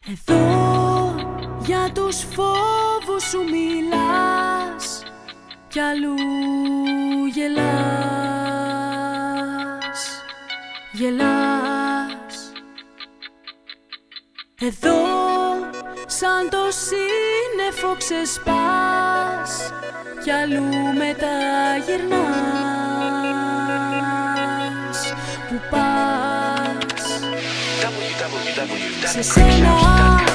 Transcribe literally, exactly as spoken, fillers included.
Εδώ για τους φόβους σου μιλάς κι αλλού γελάς, γελάς. Εδώ σαν το σύννεφο ξεσπάς κι αλλού μεταγυρνάς. Που πας σε σένα